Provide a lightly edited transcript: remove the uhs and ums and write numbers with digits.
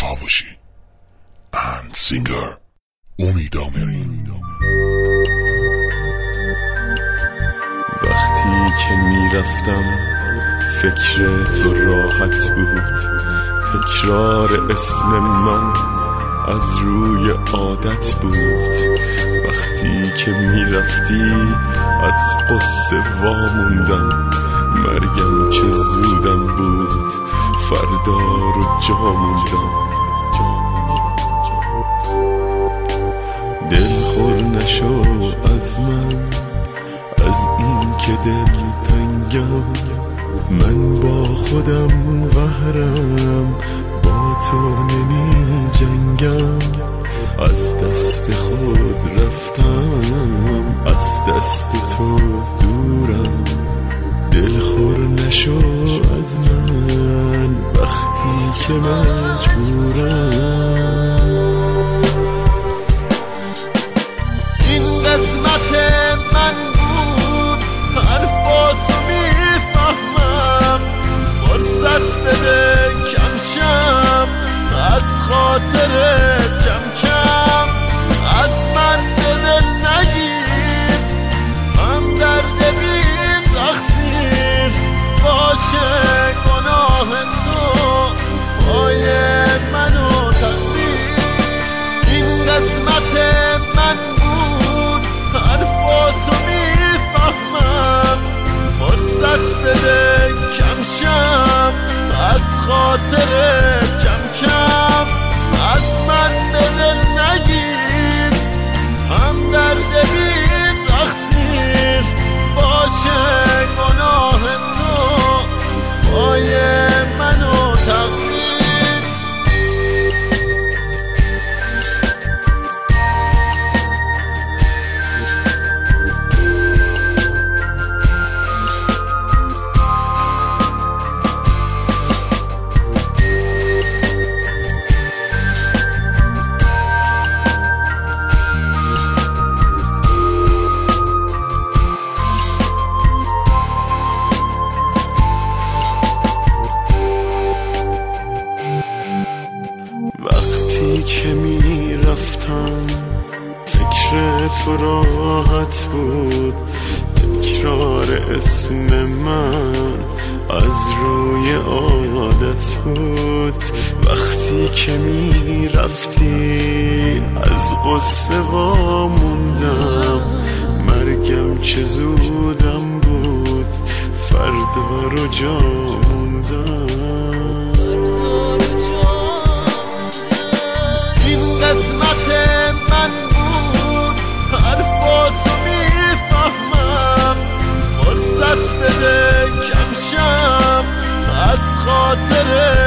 Kavushi and singer امید آمری. وقتی که میرفتم فکر تو راحت بود، تکرار اسم من از روی عادت بود. وقتی که میرفتی از قصه واموندم، مرگم چه زودم بود، فردا رو جا موندم. دلخور نشو از من، از این که دل تنگم، من با خودم قهرم، با تو نمی جنگم. از دست خود رفتم، از دست تو دورم. دلخور نشو از من وقتی که مجبورم. این قسمت من بود، حرفاتو میفهمم. فرصت بده کم شم، از خاطرت کم کم. از من دل نگیر، هم درد بی تقصیر باشه گناه تو، پای منو تقدیر. این قسمت من بود، حرفاتو میفهمم. فرصت بده کم شم، از خاطرت کم کم. از من دل نگیر، هم درد بی تقصیر باشه گناه تو، پای منو تقدیر. وقتی که میرفتم فکر تو راحت بود، تکرار اسم من از روی عادت بود. وقتی که میرفتی از قصه واموندم، مرگم چه زودم بود، فردا رو جا موندم. قسمت من بود، حرفاتو میفهمم. فرصت بده کم شم، از خاطرت